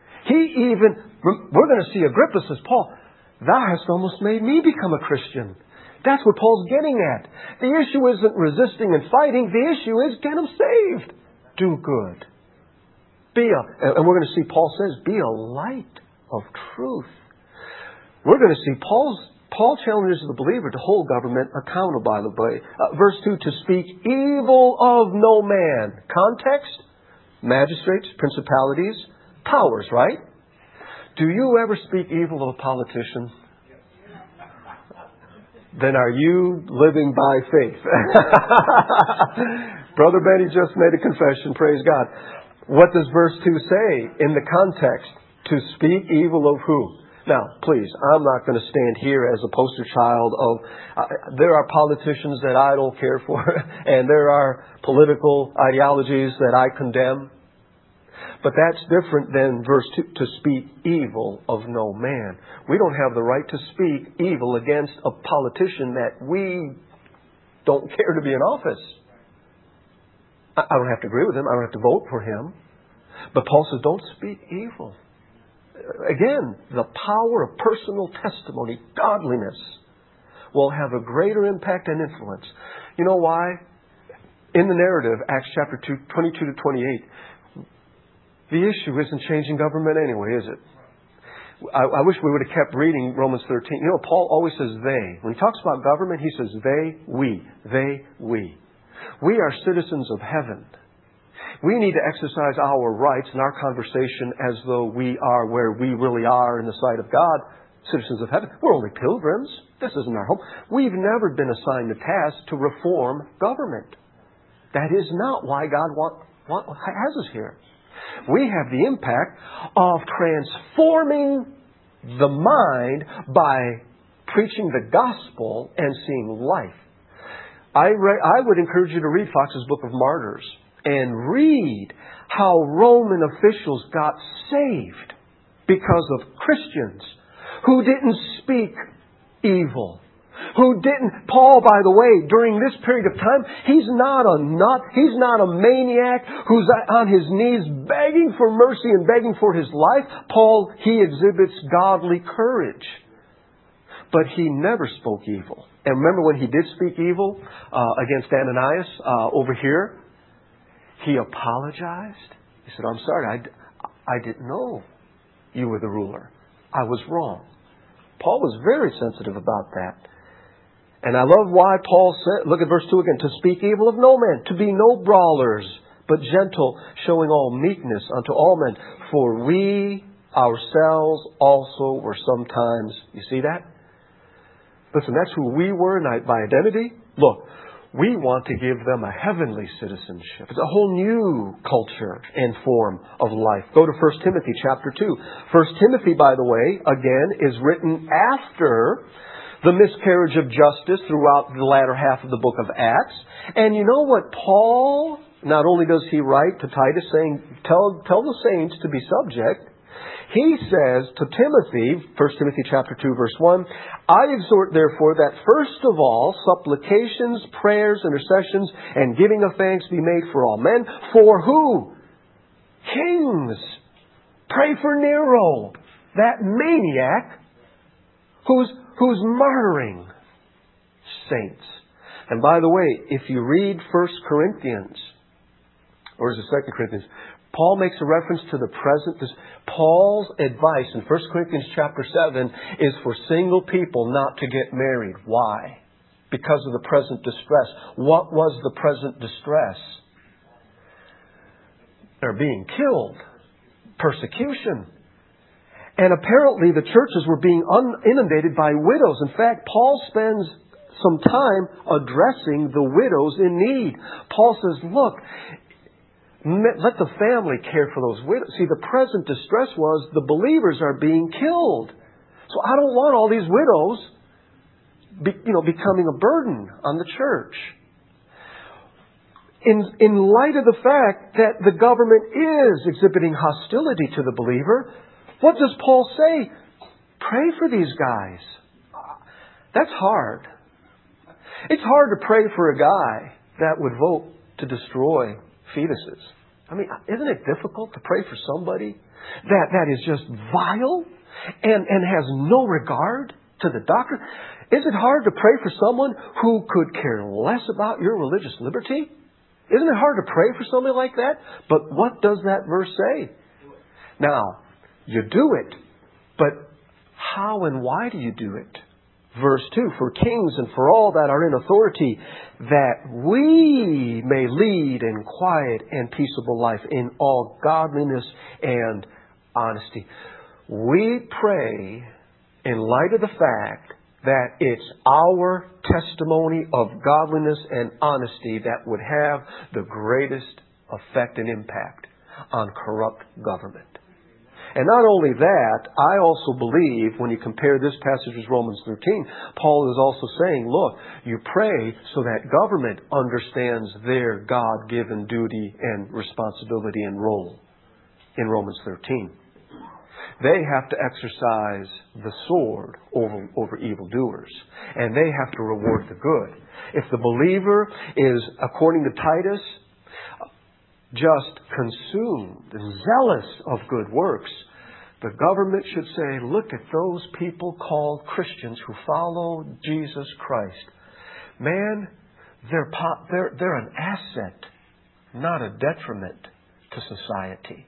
We're going to see Agrippa says, Paul, thou hast almost made me become a Christian. That's what Paul's getting at. The issue isn't resisting and fighting. The issue is get them saved. Do good. And we're going to see Paul says, be a light of truth. We're going to see Paul challenges the believer to hold government accountable, by the way. Verse 2, to speak evil of no man. Context, magistrates, principalities, powers, right? Do you ever speak evil of a politician? Then are you living by faith? Brother Benny just made a confession, praise God. What does verse 2 say in the context? To speak evil of who? Now, please, I'm not going to stand here as a poster child of, there are politicians that I don't care for, and there are political ideologies that I condemn. But that's different than verse 2, to speak evil of no man. We don't have the right to speak evil against a politician that we don't care to be in office. I don't have to agree with him. I don't have to vote for him. But Paul says, don't speak evil. Again, the power of personal testimony, godliness, will have a greater impact and influence. You know why? In the narrative, Acts chapter 2, 22 to 28, the issue isn't changing government anyway, is it? I wish we would have kept reading Romans 13. You know, Paul always says they. When he talks about government, he says they, we. They, we. We are citizens of heaven. We need to exercise our rights in our conversation as though we are where we really are in the sight of God, citizens of heaven. We're only pilgrims. This isn't our home. We've never been assigned the task to reform government. That is not why God has us here. We have the impact of transforming the mind by preaching the gospel and seeing life. I would encourage you to read Fox's Book of Martyrs and read how Roman officials got saved because of Christians who didn't speak evil. Paul, by the way, during this period of time, he's not a nut. He's not a maniac who's on his knees begging for mercy and begging for his life. Paul, he exhibits godly courage. But he never spoke evil. And remember when he did speak evil against Ananias over here? He apologized. He said, I'm sorry, I didn't know you were the ruler. I was wrong. Paul was very sensitive about that. And I love why Paul said, look at verse 2 again, to speak evil of no man, to be no brawlers, but gentle, showing all meekness unto all men. For we ourselves also were sometimes, you see that? Listen, that's who we were by identity. Look, we want to give them a heavenly citizenship. It's a whole new culture and form of life. Go to 1 Timothy chapter 2. 1 Timothy, by the way, again, is written after the miscarriage of justice throughout the latter half of the book of Acts. And you know what Paul, not only does he write to Titus saying, tell the saints to be subject, He says to Timothy, 1 Timothy chapter 2, verse 1, I exhort therefore that first of all supplications, prayers, intercessions, and giving of thanks be made for all men. For who? Kings. Pray for Nero, that maniac who's murdering saints. And by the way, if you read 1 Corinthians, or is it 2 Corinthians, Paul makes a reference to the present. Paul's advice in 1 Corinthians chapter 7 is for single people not to get married. Why? Because of the present distress. What was the present distress? They're being killed. Persecution. And apparently the churches were being inundated by widows. In fact, Paul spends some time addressing the widows in need. Paul says, look, let the family care for those widows. See, the present distress was the believers are being killed. So I don't want all these widows becoming a burden on the church. In light of the fact that the government is exhibiting hostility to the believer, what does Paul say? Pray for these guys. That's hard. It's hard to pray for a guy that would vote to destroy fetuses. I mean, isn't it difficult to pray for somebody that is just vile and has no regard to the doctrine? Is it hard to pray for someone who could care less about your religious liberty? Isn't it hard to pray for somebody like that? But what does that verse say? Now, you do it, but how and why do you do it? Verse 2, for kings and for all that are in authority, that we may lead in quiet and peaceable life in all godliness and honesty. We pray in light of the fact that it's our testimony of godliness and honesty that would have the greatest effect and impact on corrupt government. And not only that, I also believe when you compare this passage with Romans 13, Paul is also saying, look, you pray so that government understands their God-given duty and responsibility and role in Romans 13. They have to exercise the sword over evildoers. And they have to reward the good. If the believer is, according to Titus, just consumed and zealous of good works, the government should say, look at those people called Christians who follow Jesus Christ. Man, they're an asset, not a detriment to society.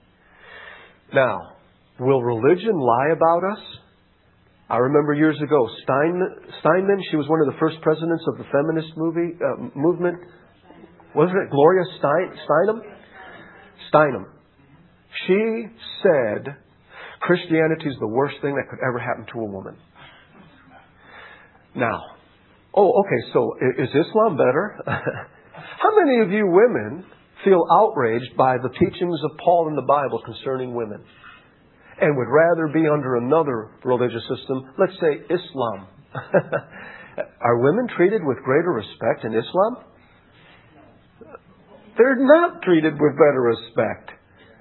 Now, will religion lie about us? I remember years ago, Steinman, she was one of the first presidents of the feminist movement. Wasn't it Gloria Steinem? She said, Christianity is the worst thing that could ever happen to a woman. Now, so is Islam better? How many of you women feel outraged by the teachings of Paul in the Bible concerning women and would rather be under another religious system, let's say Islam? Are women treated with greater respect in Islam? They're not treated with better respect.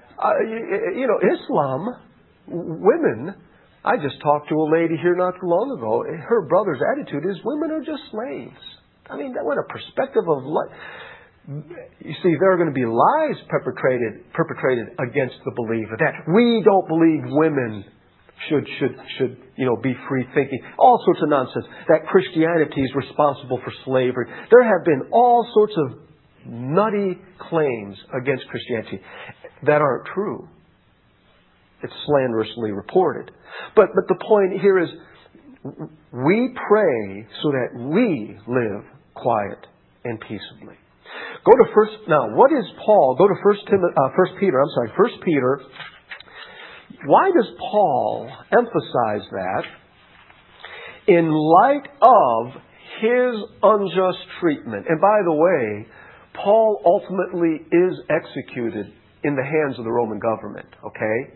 Islam, women, I just talked to a lady here not too long ago. Her brother's attitude is women are just slaves. I mean, what a perspective of life. You see, there are going to be lies perpetrated against the believer that we don't believe women should be free thinking. All sorts of nonsense. That Christianity is responsible for slavery. There have been all sorts of nutty claims against Christianity that aren't true. It's slanderously reported. But the point here is we pray so that we live quiet and peaceably. Go to what is Paul? Go to 1 Peter. Why does Paul emphasize that? In light of his unjust treatment. And by the way, Paul ultimately is executed in the hands of the Roman government. Okay?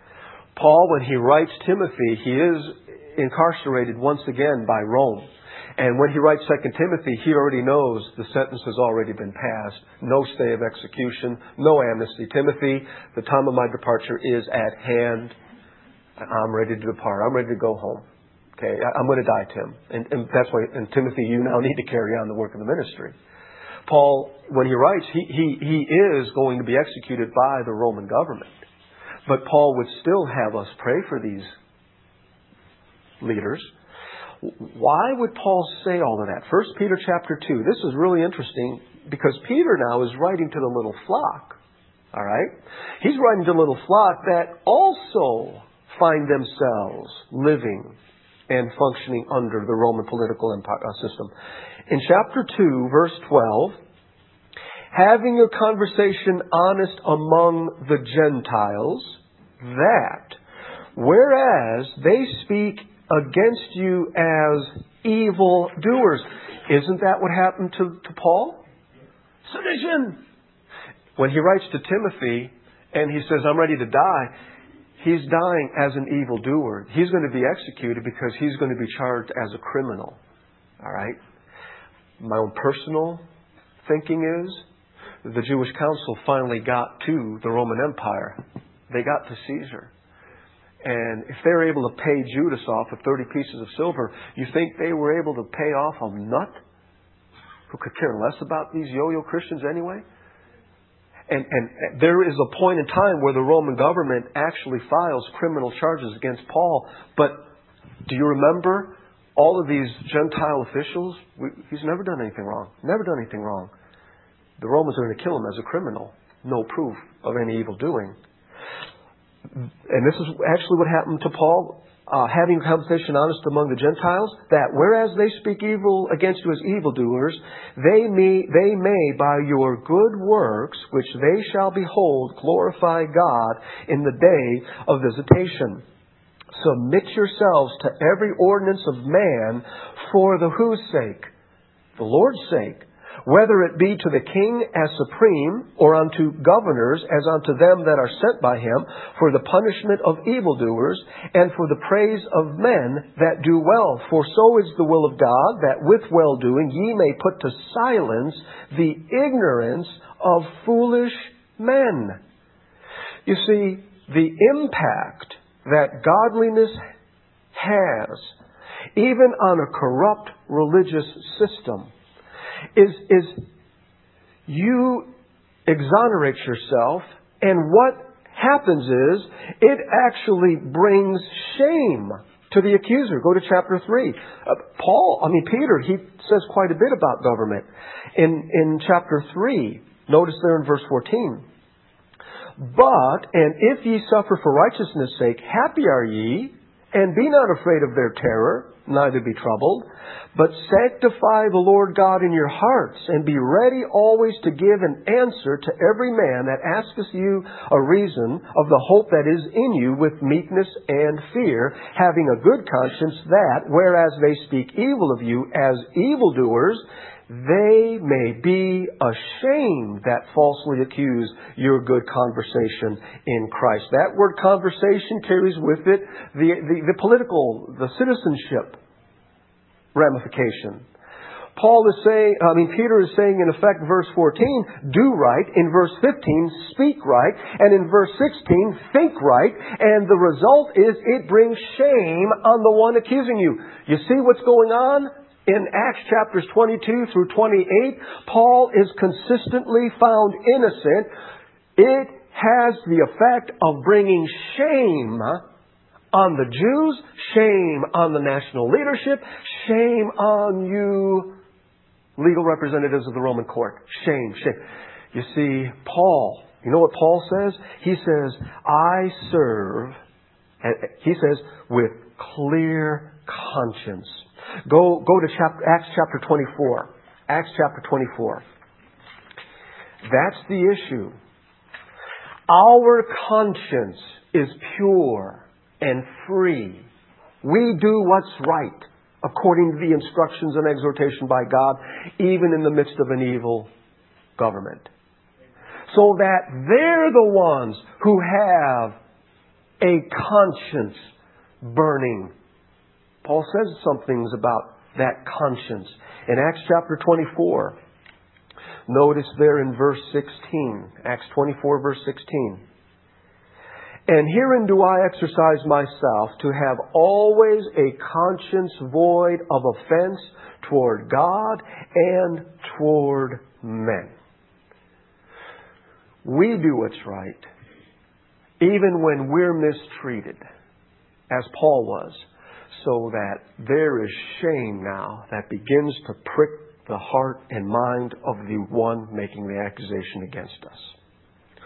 Paul, when he writes Timothy, he is incarcerated once again by Rome. And when he writes 2 Timothy, he already knows the sentence has already been passed. No stay of execution, no amnesty. Timothy, the time of my departure is at hand. I'm ready to depart. I'm ready to go home. Okay, I'm going to die, Tim. And that's why, and Timothy, you now need to carry on the work of the ministry. Paul, when he writes, he is going to be executed by the Roman government. But Paul would still have us pray for these leaders. Why would Paul say all of that? 1 Peter chapter 2. This is really interesting because Peter now is writing to the little flock. All right? He's writing to the little flock that also find themselves living and functioning under the Roman political system. In chapter 2, verse 12, having your conversation honest among the Gentiles, that, whereas they speak against you as evil doers. Isn't that what happened to Paul? Sedition! When he writes to Timothy and he says, I'm ready to die, he's dying as an evil doer. He's going to be executed because he's going to be charged as a criminal. All right? My own personal thinking is the Jewish council finally got to the Roman Empire. They got to Caesar. And if they're able to pay Judas off with 30 pieces of silver, you think they were able to pay off a nut who could care less about these yo-yo Christians anyway? And there is a point in time where the Roman government actually files criminal charges against Paul. But do you remember all of these Gentile officials? He's never done anything wrong. Never done anything wrong. The Romans are going to kill him as a criminal. No proof of any evil doing. And this is actually what happened to Paul, having a conversation honest among the Gentiles, that whereas they speak evil against you as evildoers, they may by your good works, which they shall behold, glorify God in the day of visitation. Submit yourselves to every ordinance of man for the whose sake? The Lord's sake. Whether it be to the king as supreme, or unto governors as unto them that are sent by him, for the punishment of evildoers, and for the praise of men that do well. For so is the will of God, that with well-doing ye may put to silence the ignorance of foolish men. You see, the impact that godliness has, even on a corrupt religious system, is you exonerate yourself, and what happens is it actually brings shame to the accuser. Go to chapter 3. Peter, he says quite a bit about government. In chapter 3, notice there in verse 14. But, and if ye suffer for righteousness' sake, happy are ye, and be not afraid of their terror, neither be troubled, but sanctify the Lord God in your hearts, and be ready always to give an answer to every man that asketh you a reason of the hope that is in you with meekness and fear, having a good conscience, that, whereas they speak evil of you as evildoers, they may be ashamed that falsely accuse your good conversation in Christ. That word conversation carries with it the political, the citizenship ramification. Peter is saying in effect, verse 14, do right. In verse 15, speak right. And in verse 16, think right. And the result is it brings shame on the one accusing you. You see what's going on? In Acts chapters 22 through 28, Paul is consistently found innocent. It has the effect of bringing shame on the Jews, shame on the national leadership, shame on you legal representatives of the Roman court. Shame, shame. You see, Paul, you know what Paul says? He says, I serve, he says, with clear conscience. Go to Acts chapter 24. Acts chapter 24. That's the issue. Our conscience is pure and free. We do what's right according to the instructions and exhortation by God, even in the midst of an evil government. So that they're the ones who have a conscience burning. Paul says some things about that conscience. In Acts chapter 24, notice there in verse 16, Acts 24 verse 16. And herein do I exercise myself to have always a conscience void of offense toward God and toward men. We do what's right, even when we're mistreated, as Paul was, so that there is shame now that begins to prick the heart and mind of the one making the accusation against us.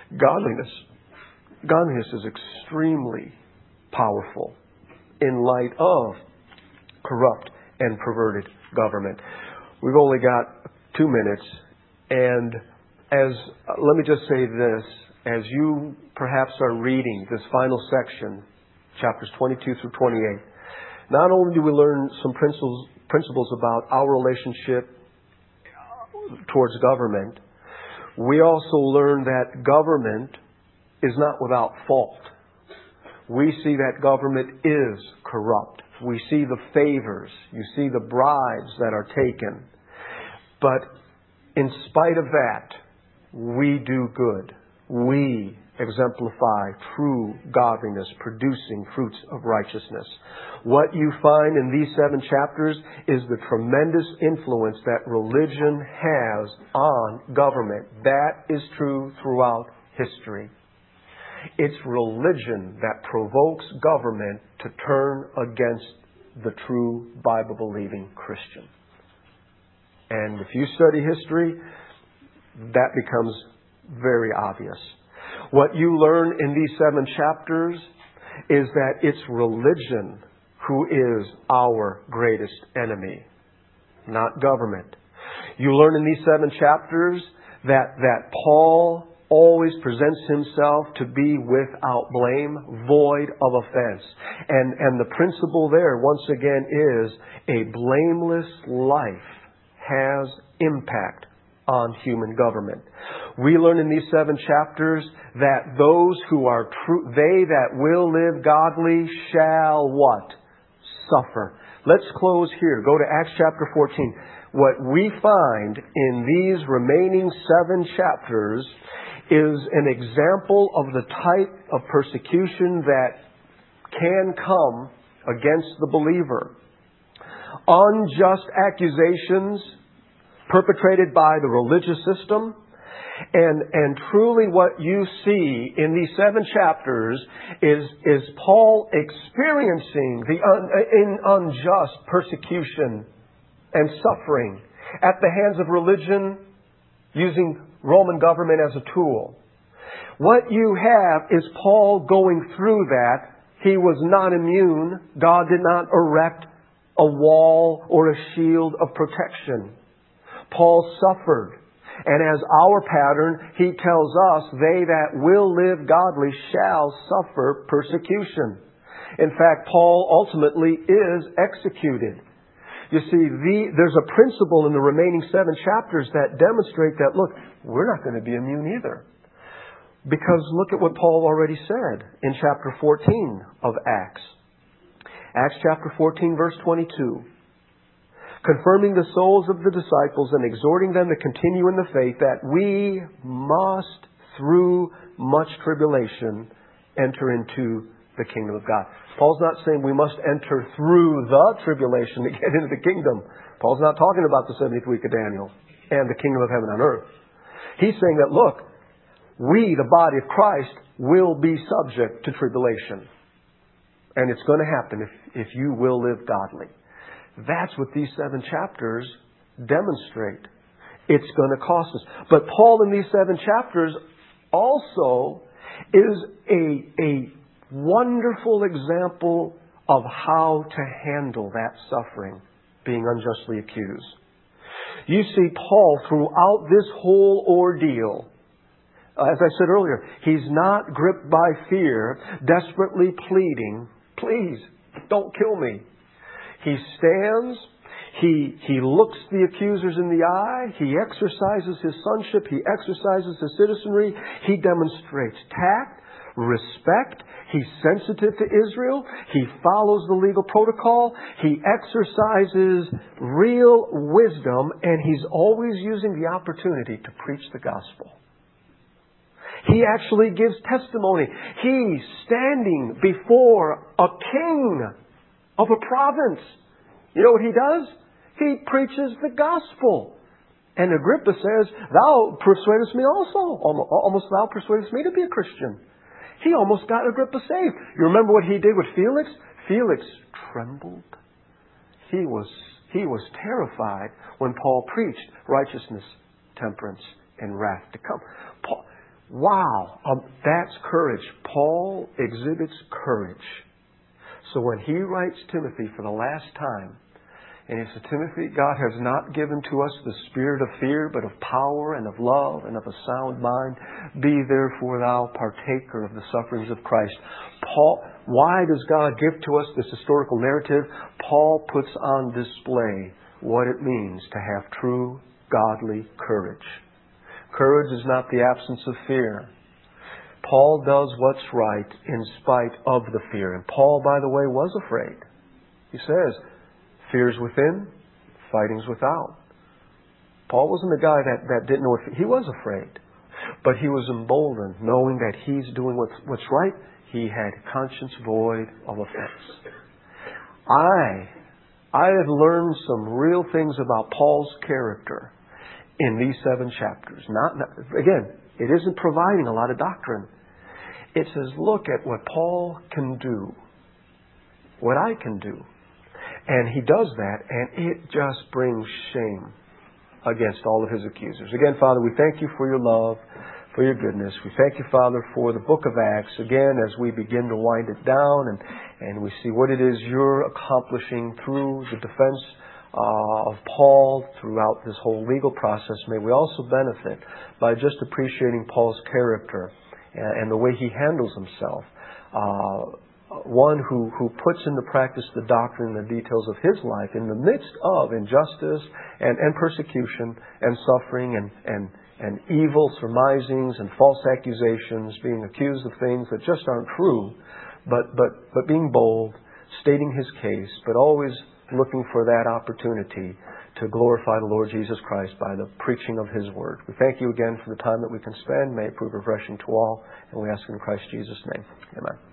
Godliness is extremely powerful in light of corrupt and perverted government. We've only got 2 minutes, and let me just say this, as you perhaps are reading this final section, chapters 22 through 28, not only do we learn some principles about our relationship towards government, we also learn that government is not without fault. We see that government is corrupt. We see the favors. You see the bribes that are taken. But in spite of that, we do good. We exemplify true godliness, producing fruits of righteousness. What you find in these 7 chapters is the tremendous influence that religion has on government. That is true throughout history. It's religion that provokes government to turn against the true Bible-believing Christian. And if you study history, that becomes very obvious. What you learn in these 7 chapters is that it's religion who is our greatest enemy, not government. You learn in these 7 chapters that Paul always presents himself to be without blame, void of offense. And the principle there, once again, is a blameless life has impact on human government. We learn in these 7 chapters that those who are true, they that will live godly shall what? Suffer. Let's close here. Go to Acts chapter 14. What we find in these remaining 7 chapters is an example of the type of persecution that can come against the believer. Unjust accusations perpetrated by the religious system. And truly what you see in these 7 chapters is Paul experiencing the unjust persecution and suffering at the hands of religion, using Roman government as a tool. What you have is Paul going through that. He was not immune. God did not erect a wall or a shield of protection. Paul suffered. And as our pattern, he tells us, they that will live godly shall suffer persecution. In fact, Paul ultimately is executed. You see, there's a principle in the remaining 7 chapters that demonstrate that, look, we're not going to be immune either. Because look at what Paul already said in chapter 14 of Acts. Acts chapter 14, verse 22. Confirming the souls of the disciples and exhorting them to continue in the faith, that we must, through much tribulation, enter into the kingdom of God. Paul's not saying we must enter through the tribulation to get into the kingdom. Paul's not talking about the 70th week of Daniel and the kingdom of heaven on earth. He's saying that, look, we, the body of Christ, will be subject to tribulation. And it's going to happen if you will live godly. That's what these 7 chapters demonstrate. It's going to cost us. But Paul in these 7 chapters also is a wonderful example of how to handle that suffering, being unjustly accused. You see, Paul, throughout this whole ordeal, as I said earlier, he's not gripped by fear, desperately pleading, please, don't kill me. He stands, he looks the accusers in the eye, he exercises his sonship, he exercises his citizenry, he demonstrates tact, respect. He's sensitive to Israel. He follows the legal protocol. He exercises real wisdom, and he's always using the opportunity to preach the gospel. He actually gives testimony. He's standing before a king of a province. You know what he does? He preaches the gospel. And Agrippa says, "Thou persuadest me also. Almost thou persuadest me to be a Christian." He almost got Agrippa saved. You remember what he did with Felix? Felix trembled. He was terrified when Paul preached righteousness, temperance, and wrath to come. Wow, that's courage. Paul exhibits courage. So when he writes Timothy for the last time, and he says, "Timothy, God has not given to us the spirit of fear, but of power and of love and of a sound mind. Be therefore thou partaker of the sufferings of Christ." Why does God give to us this historical narrative? Paul puts on display what it means to have true godly courage. Courage is not the absence of fear. Paul does what's right in spite of the fear. And Paul, by the way, was afraid. He says, "Fear's within, fighting's without." Paul wasn't a guy that didn't know he was afraid. But he was emboldened, knowing that he's doing what's right. He had conscience void of offense. I have learned some real things about Paul's character in these 7 chapters. Again, it isn't providing a lot of doctrine. It says, look at what Paul can do, what I can do. And he does that, and it just brings shame against all of his accusers. Again, Father, we thank you for your love, for your goodness. We thank you, Father, for the book of Acts. Again, as we begin to wind it down and we see what it is you're accomplishing through the defense of Paul throughout this whole legal process, may we also benefit by just appreciating Paul's character and the way he handles himself. One who puts into practice the doctrine and the details of his life in the midst of injustice and persecution and suffering and evil surmisings and false accusations, being accused of things that just aren't true, but being bold, stating his case, but always looking for that opportunity to glorify the Lord Jesus Christ by the preaching of His Word. We thank you again for the time that we can spend. May it prove refreshing to all, and we ask in Christ Jesus' name. Amen.